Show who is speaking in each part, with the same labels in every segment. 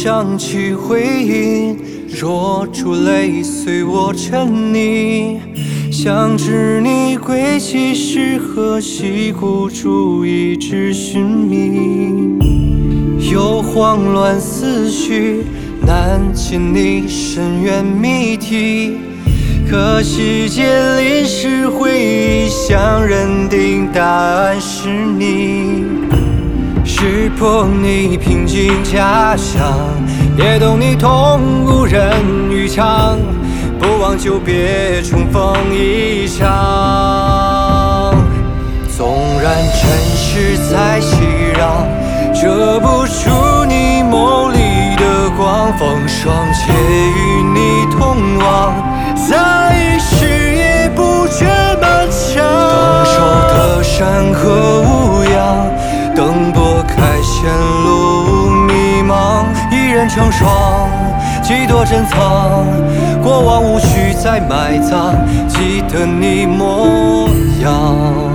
Speaker 1: 想起回音，若珠泪随我沉溺。想知你归期是何夕，孤注一掷寻觅。有慌乱思绪，难解你深渊谜题。可惜间临时回忆，想认定答案是你。识破你平静假象，也懂你痛无人与偿。不忘就别重逢一场。纵然尘世再熙攘，遮不住你眸里的光。风霜且与你同往，在一世也不觉漫长。等守的山河无恙，等拨开前路迷茫。一人成双，几多珍藏，过往无需再埋葬，记得你模样。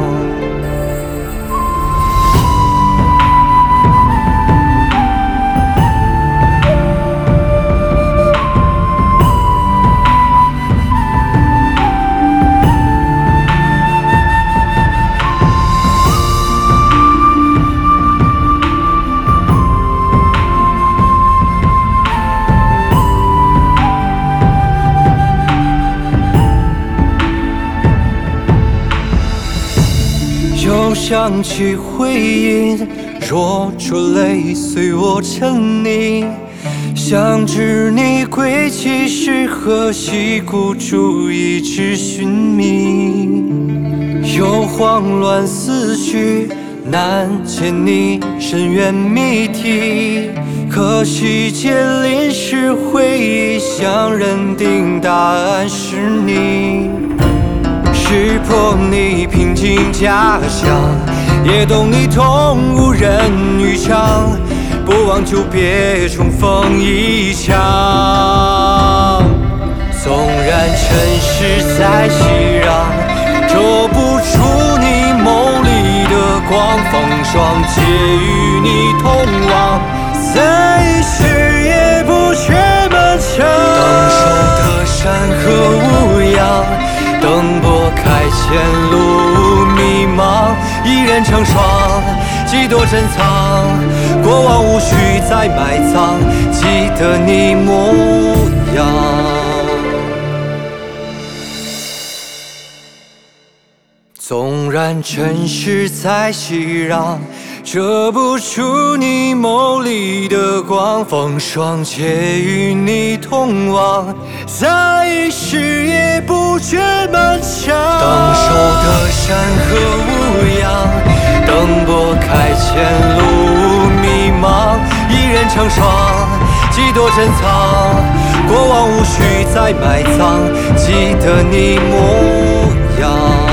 Speaker 1: 又想起回音，若珠泪随我沉溺。想知你归期是何夕，孤注一掷寻觅。有慌乱思绪，难解你深渊谜题。可惜间临时回忆，想认定答案是你。识破你平静假象，也懂你痛无人与偿。不忘就别重逢一场。纵然尘世再熙攘，遮不住你眸里的光。风霜皆与你同往，在一世也不觉漫长。等守的山河无恙，等拨开前路迷茫。一人成双，几多珍藏，过往无需再埋葬，记得你模样。纵然尘世再熙攘，遮不住你眸里的光。风霜皆与你同往，在一世也不觉漫长。等守的山河无恙，等拨开前路迷茫。一人成双，几多珍藏，过往无需再埋葬，记得你模样。